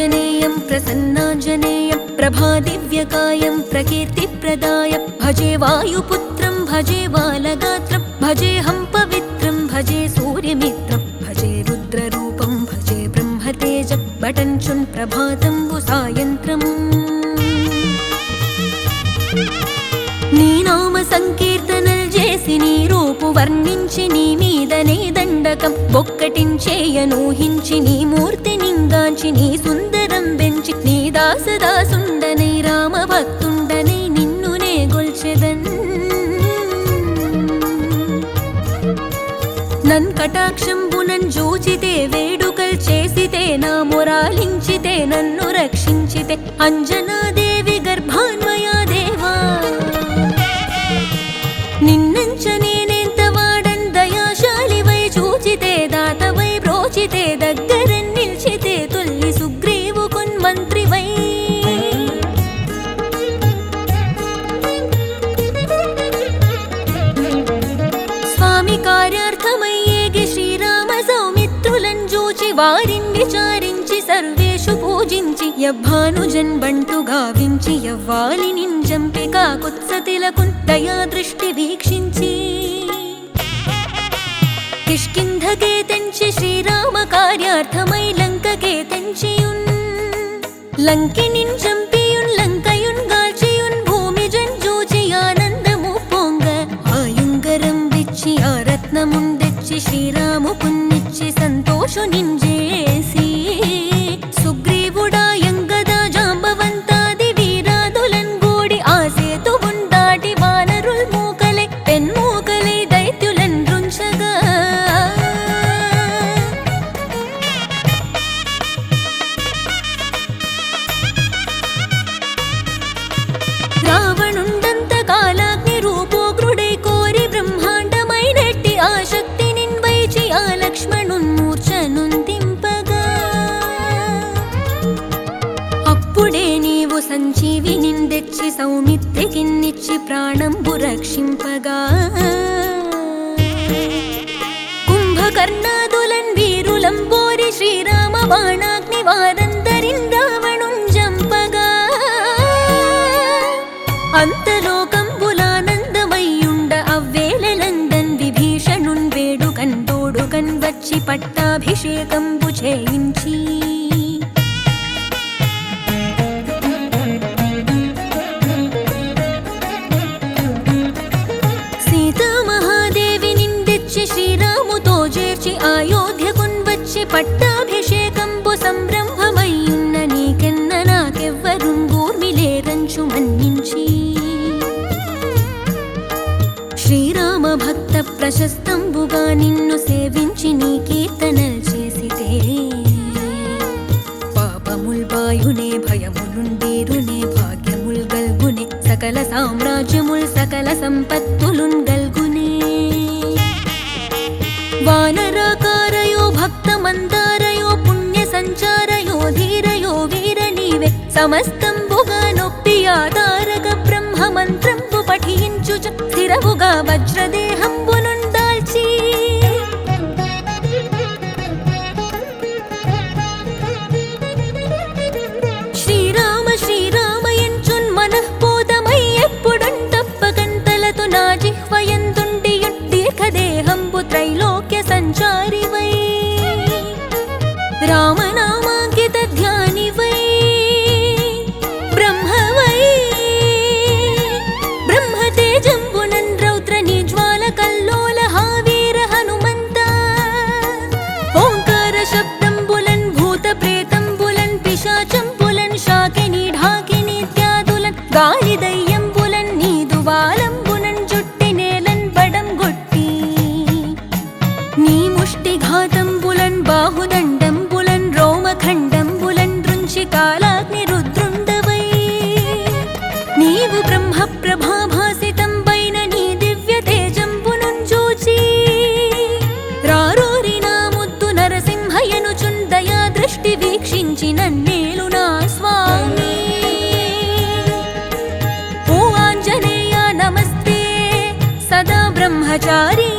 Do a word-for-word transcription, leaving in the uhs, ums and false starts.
आञ्जनेयं प्रसन्नाञ्जनेयं प्रभादिव्यकायं प्रकीर्तिप्रदायं भजे वायुपुत्रं भजे बालगात्रं भजेऽहं पवित्रं भजे सूर्यमित्रं भजे रुद्ररूपं भजे ब्रह्मतेजं बटञ्चुन् प्रभातं सायन्त्रम् నీ నామ సంకీర్తనలు చేసి నీ రూపు వర్ణించి నీ మీదనే దండకం ఒక్కటించేయనూహించి నీ మూర్తి నింగాంచి నీ సుందరం పెంచి నీ దాసదాసుండనై రామ భక్తుండనై నిన్నునే గొల్చెదన్ నన్ కటాక్షంబునన్ జూచితే వేడుకల్ చేసితే నా మొరాలించితే నన్ను రక్షించితే అంజనాదేవి గర్భాన్వయా దేవా నిన్నంచ నేనెంత వాడన్ దయాశాలివై చూచితే దాతవై బ్రోచితే దగ్గరన్ నిల్చితే తొల్లి సుగ్రీవుకున్ మంత్రివై స్వామి కార్యార్థమయ్యేగి శ్రీరామ సౌమిత్రులన్ జూచి వారిని విచారించి సర్వేషు పూజించి యవ్వానుజన్ బంటు గావించి యవ్వాలిని జంపి కాకుత్సతిలకున్ దయా దృష్టి వీక్షించి కిష్కింధకే తెంచి శ్రీరామ కార్యార్థమై లంకకే తెంచియున్ లంకినిన్ జంపియున్ లంకయున్ గాల్చియున్ భూమి జంజూచి ఆనందము పొంగ ఆయుంగరం విచ్చి ఆ రత్నముందెచ్చి శ్రీరాము పున్నిచ్చి సంతోషు నింజేసి సుగ్రీవుడా యంగదా జాంబవంతాది వీరాదులన్ గూడి ఆ సేతువున్ దాటి వానరుల్ మూకలై పెన్మూకలై దైత్యులన్ రుంచగా రావణుండంత కాలాగ్ని రూపోగ్రుడై కోరి బ్రహ్మాండమైనట్టి ఆ శక్తి నిన్వైచి ఆ లక్ష్మణున్ మూర్ఛనుందింపగా అప్పుడే నీవు సంజీవి నిందెచ్చి సౌమిత్రికిన్నిచ్చి ప్రాణంబు రక్షింపగా కుంభకర్ణాదులన్ వీరులంబోరి శ్రీరామ బాణాగ్ని వారందరిన్ రావణున్ జంపగా అంతలోకంబులానందమయ్యుండ అవ్వేళనందన్ విభీషణున్ వేడుకన్ తోడుకన్ వచ్చి పట్టాభిషేకంబు చేయించి సీతామహాదేవి నిందెచ్చి శ్రీరాముతో చేర్చి అయోధ్యకున్ వచ్చి పట్టాభిషేకంబు సంరంభమయ్యున్న నీకెన్న నాకెవ్వరుంగూర్మిలేరంచు మన్నించి శ్రీరామ భక్త ప్రశస్తంబుగా నిన్ను సేవించి నీ కీర్తనల్ చేసితే పాపముల్ బాయునే భయములుండేరునే భాగ్యముల్ గల్గునే సకల సామ్రాజ్యముల్ సకల సంపత్తులున్ గల్గునే వానరాకారయో భక్త మందారయో పుణ్య సంచారయో ధీరయో వీర నీవే సమస్తంబుగా నొప్పి ఆధారక బ్రహ్మ మంత్రంబు పఠించుచ స్థిరముగా వజ్రదేహంబునుందాల్చి శ్రీరామ శ్రీరామయంచున్ మనఃపూతమై ఎప్పుడున్ తప్పకంతలతో నా జిహ్వయందుండియున్ దీర్ఘదేహంబు త్రైలోక్య సంచారివై రామనామాంకిత ధ్యానివై బ్రహ్మవై బ్రహ్మతేజంబునన్ రౌద్ర నిజ్వాల కల్లోల హావీర హనుమంత ఓంకార శబ్దంబులన్ భూత ప్రేతంబులన్ పిశాచంబులన్ శాకిని ఢాకిని త్యాదులన్ గాలి దయ్యంబులన్ నీదు వాలంబునన్ జుట్టి నేలన్ బడం గొట్టి నీ ముష్టి ఘాతంబులన్ బాహుదండంబులన్ రోమఖండంబులన్ రుంచి కాలాగ్ని రుద్రుండవై నీవు బ్రహ్మ ప్రభాభాసితంబైన నీ దివ్య తేజంబునున్ చూచి రారోరి నా ముద్దు నరసింహయనుచున్ దయా దృష్టి వీక్షించి నన్నేలు నా స్వామి ఓ ఆంజనేయ నమస్తే సదా బ్రహ్మచారి